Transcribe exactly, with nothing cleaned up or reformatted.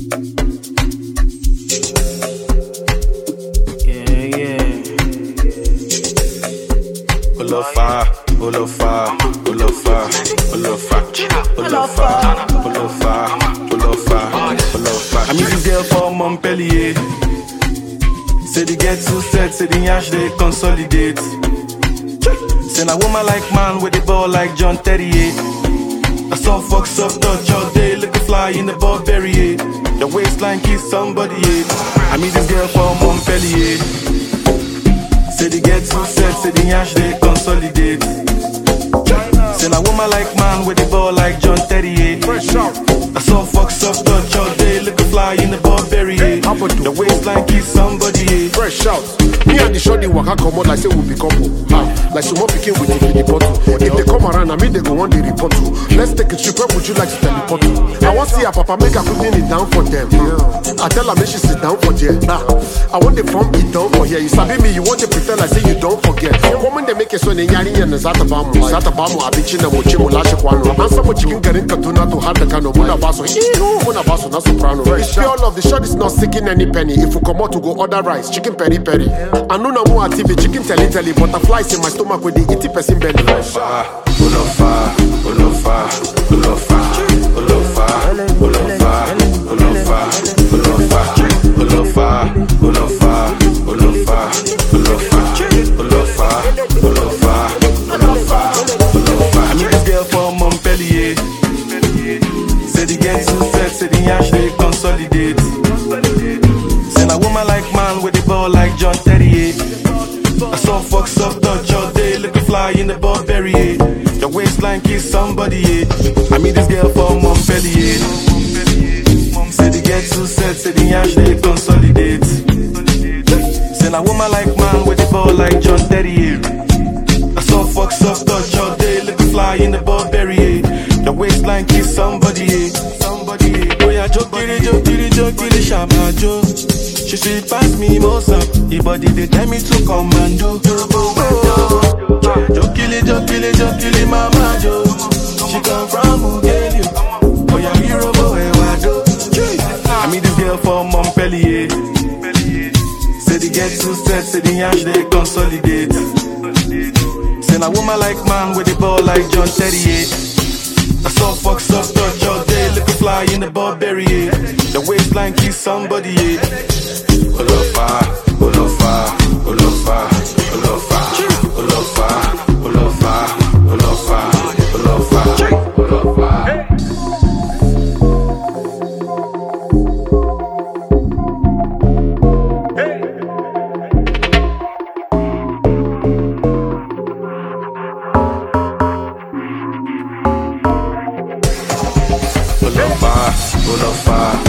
Yeah, yeah. Olofa, Olofa, Olofa, Olofa, Olofa, Olofa, Olofa, Olofa. I meet this girl from Montpellier. Say the get too set, say the yash they consolidate. Say a woman like man with the ball like John Terry. I saw fuck soft touch all day, looking fly in the Burberry. The waistline kiss somebody. I meet this girl from Montpellier. Say the get too set, say the yash they consolidate. Say a woman like man with the ball like John Terry. I saw fuck soft touch all day, looking fly in the Burberry. The waistline kiss somebody. Fresh out. Me and the shorty waka come out like say we be couple. Ah, like someone picking with the finish bottle. If they come around, I mean they go on the report to. Let's take a trip. Where would you like to teleport to? I want to see her papa make her putting it down for them. I tell her make she sit down for there. Nah, I want the form it down for here. You sabi me, you want to pretend like say you don't forget. Woman they make it so they yari and zata bamu. Zata bamu abichina mochimo lashe kwano. Answer mo chicken garin katuna to have the kano. Muna baso, ihu, muna baso na soprano. It's pure love. The shot is not seeking any penny. If we come out to go order rice, chicken peri peri. I know no more T V, chicken telly telly. Butterflies in my stomach with the itty person belly. Olofa, Olofa, Olofa, Olofa, Olofa, Olofa, Olofa, Olofa, Olofa, Olofa, Olofa, Olofa, Olofa, Olofa, Olofa, Olofa. I meet this girl from Montpellier. Say the get too set, say the yash they consolidate. Say a woman like man with the ball like John Terry. I saw fuck soft touch all day, looking fly in the Burberry. The waistline kiss somebody. I meet this girl from Montpellier. Say the get too set, say the yash they consolidate. Say a woman like man with the ball like John Terry. I saw fuck soft touch all day, looking fly in the Burberry. The waistline kiss somebody. Somebody. Oh yeah, jokiri, jokiri, jokiri, shabajo. She sweet pass me most up. The body they tell me to commando. Jokili, jokili, jokili, mama jo. She come from Mugelio. Oh yeah, hero boy, wado. I meet this girl from Montpellier. Say the get too set, say the yash they consolidate. Say a woman like man with the ball like John Terry. I saw fuck soft touch all day, looking fly in the Burberry. The waistline kiss somebody. Olofa, Olofa, Olofa, Olofa, Olofa, Olofa, Olofa, Olofa, Olofa. Olofa, Olofa.